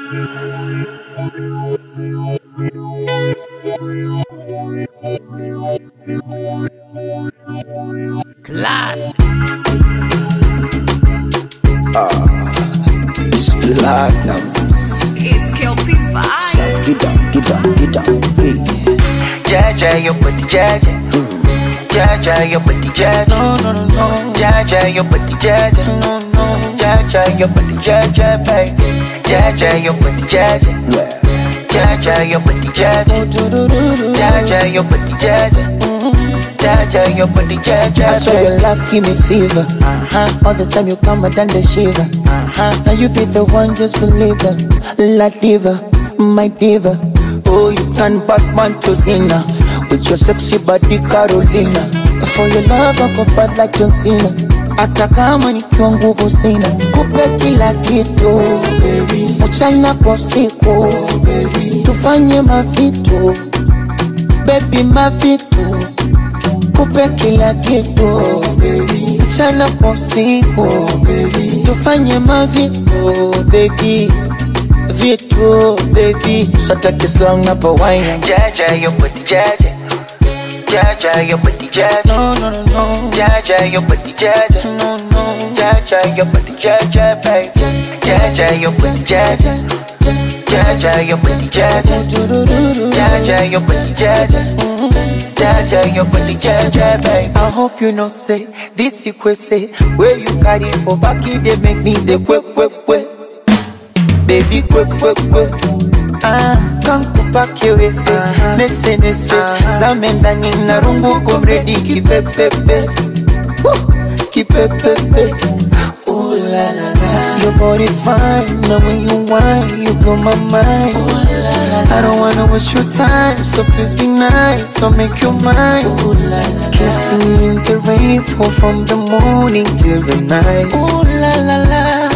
Class. It's platinums. It's Kelpie vibes. Get down, hey. Jaja, your body, Jaja. Jaja, your body, Jaja. No. Jaja, your body, Jaja. No. Jaja, your body, Jaja, baby. Jaja, your body, Jaja. Well. Jaja, your body, Jaja. Jaja, your body, Jaja. Jaja, your body, Jaja. I swear your love give me fever. All the time you come, I done the shiver. Now you be the one, just believe it. La diva, my diva. Oh, you turn Batman to Cena with your sexy body, Carolina. For your love, I go fight like John Cena. Hata kama nikiwa nguvu sina, kupe kila kitu baby, mchana kwa usiku baby, tufanye mavitu baby, mavitu, kupe kila kitu baby, mchana kwa usiku baby, tufanye mavitu baby, vitu baby, sota kislang na pa wine. Jaja, your body, Jaja. Jaja, your body, Jaja. No. Jaja, your body, Jaja. No. Jaja, your body, Jaja, baby. Jaja, your body, Jaja. Jaja, your body, Jaja. Jaja, your body, Jaja. Jaja, your body, Jaja, baby. I hope you know say this say where you carry for back it they make me the quick baby quick kankupa kiwese nese zamendani na rungu komredi kipepepe ooh la la la, your body fine, now when you whine you blow my mind. Ooh la la la, I don't wanna waste your time, so please be nice, so make you mine. Ooh la la la, kissing in the rain, fall from the morning till the night. Ooh la la la,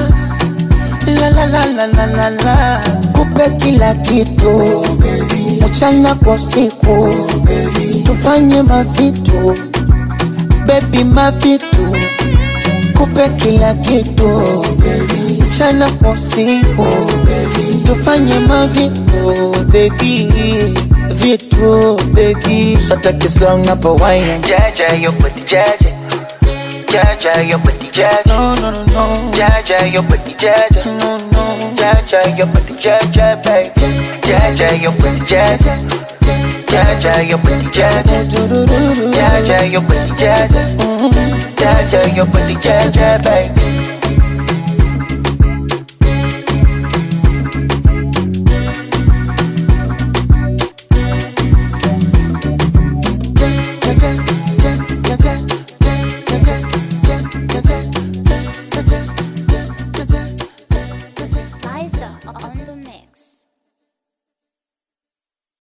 la. Kupe kila kitu baby, mchana kwa usiku baby, tufanye mavitu baby, mavitu, kupe kila kitu baby, mchana kwa usiku baby, tufanye mavitu baby, vitu baby, sota kislang na pa wine. Jaja, your body, Jaja. Jaja, your body, Jaja. No. Jaja, your body, Jaja. No. Jaja, your body, Jaja, baby. Jaja, your body, Jaja. Jaja, your body, Jaja. Jaja, your body, Jaja. Jaja, your body, Jaja, baby.